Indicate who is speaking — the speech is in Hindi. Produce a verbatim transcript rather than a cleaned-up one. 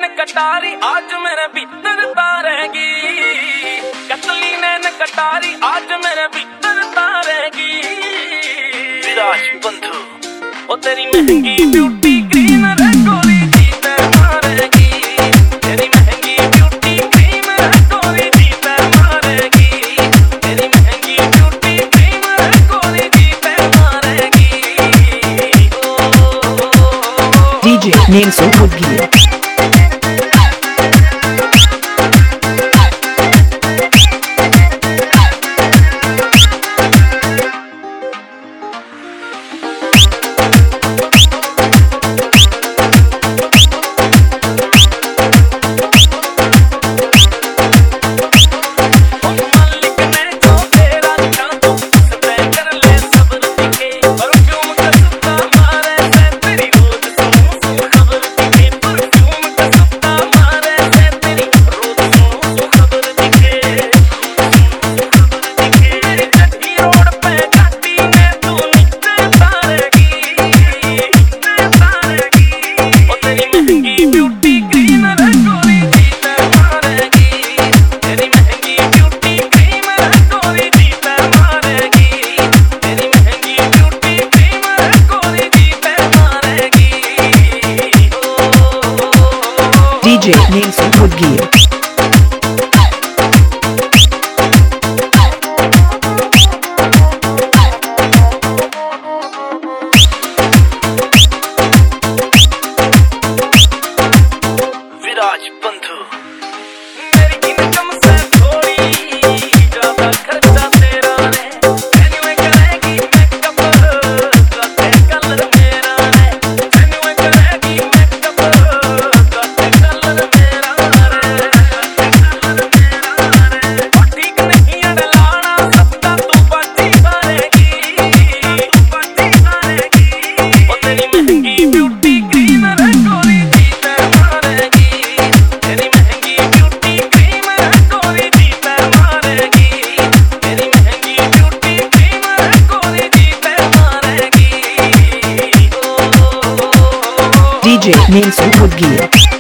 Speaker 1: नैन कटारी आज मेरे भीतर तारेगी, कतली नैन कटारी आज मेरे भीतर तारेगी। विराज बंधु ओ तेरी महंगी ब्यूटी क्रीम रे गोली जीते मारेगी, तेरी महंगी ब्यूटी क्रीम रे गोली जीते मारेगी, तेरी महंगी ब्यूटी क्रीम रे गोली जीते मारेगी।
Speaker 2: DJ Nelson Woodgear। DJ Nelson Woodgear।
Speaker 1: Viraj Bandhu मेरी इनकम से थोड़ी ज्यादा खर्चा तेरा है, एनीवे करेगी मेकअप करते कलर मेरा है, एनीवे करेगी मेकअप करते कलर मेरा रे, ठीक नहीं अड़लाना सबका तू बाजी करेगी, तू बाजी करेगी। ओ तेरी महंगी ब्यूटी क्रीम रे गोली जीते मारेगी, तेरी महंगी ब्यूटी क्रीम रे गोली जीते मारेगी, तेरी महंगी ब्यूटी क्रीम रे गोली जीते मारेगी।
Speaker 2: DJ Nelson Woodgear।